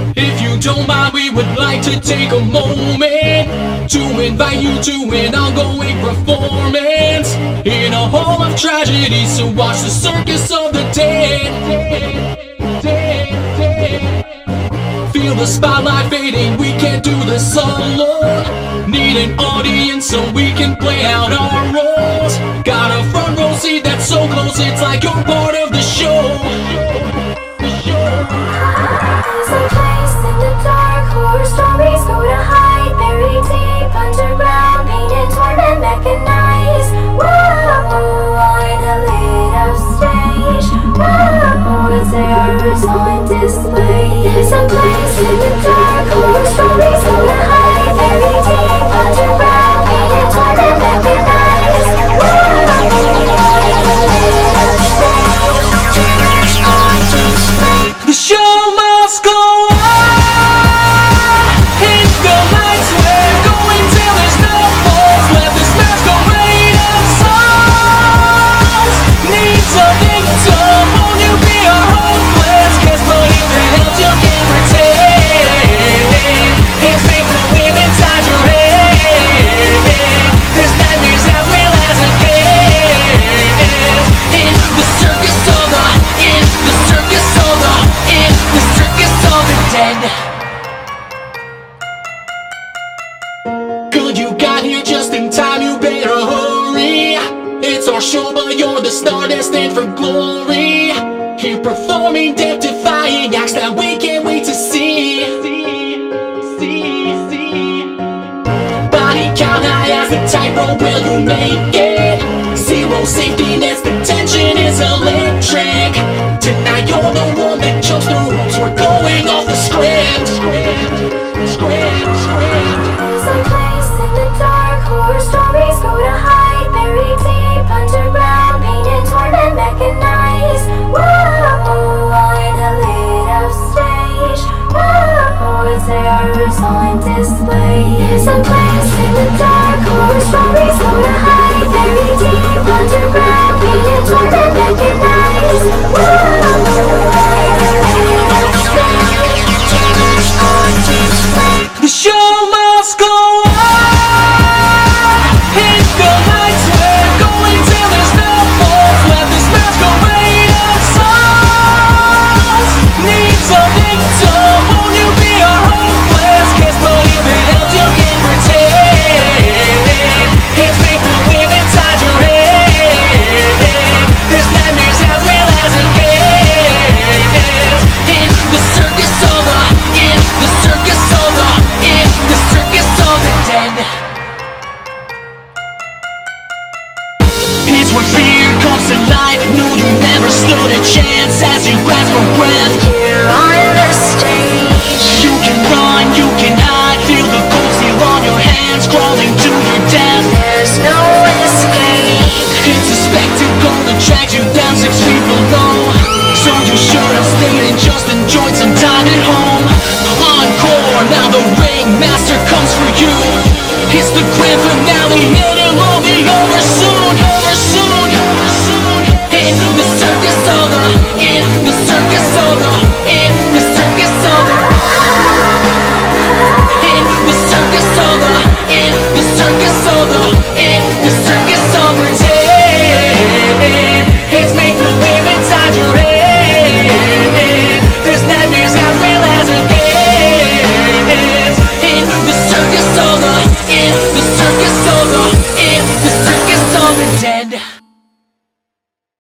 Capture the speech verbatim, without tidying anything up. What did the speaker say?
If you don't mind, we would like to take a moment to invite you to an ongoing performance in a hall of tragedy. So watch the circus of the dead. Feel the spotlight fading, we can't do this alone. Need an audience so we can play out our roles. Got a front row seat that's so close, it's like you're part of the show. There's a place in the dark, horror stories go to hide. Buried deep underground, pain and torment mechanized. Whoa, on a lit up stage. Whoa, terrors on display. There's a place in the dark, horror stories go to hide. Buried deep underground, pain and torment mechanized. Whoa, on a lit up stage. Terrors on display. The show must go on. Hit the lights, we're going till there's no falls left. This masquerade of songs needs a victim. Won't you be our hopeless? Cause believe it helps, you can pretend. It's make the wind inside your head. There's nightmares that will last again. In the circus of the, in the circus of the, in the circus of the dead. Good, you got here just in time, you better hurry. It's our show, but you're the star destined for glory. Here performing death-defying acts that we can't wait to see. Body count high as the tightrope, will you make it? Zero safety nets, the tension is electric. Tonight you're the one that jumps the ropes, we're going off the script. Script, script, script. There's a place in the dark, horror stories go to hide. Buried deep underground, pain and torment mechanized. Whoa, on a lit up stage. Whoa, terrors on display. There's a place in the dark, horror stories go to hide. Buried deep underground, pain and torment mechanized. Whoa, on a lit up stage. Terrors on display. The show must go on. Hit the lights, we're going till there's no falls left. This masquerade of songs needs a victim. Won't you be our hopeless? Cause believe it helps, you can pretend. It's make the wind inside your head. There's nightmares that will last again. In the circus of the, in the circus of the, in the circus of the dead. It's when fear comes to life. No, you never stood a chance as you grasp for breath. Here on the stage. You can run, you can hide. Feel the cold steel on your hands, crawling to your death. There's no escape. It's a spectacle that drags you down six feet below. So you should have stayed and just enjoyed some time at home. Encore, now the ringmaster comes for you. It's the grand finale, and it will be over soon, over soon, over soon. In the circus of the, in the circus of the, in the circus of the, in the circus of the, in the circus of the, in the circus of the dead. It's make the live inside your head. There's nightmares that will last again. In the circus of the, in the circus of the, in the circus of the dead.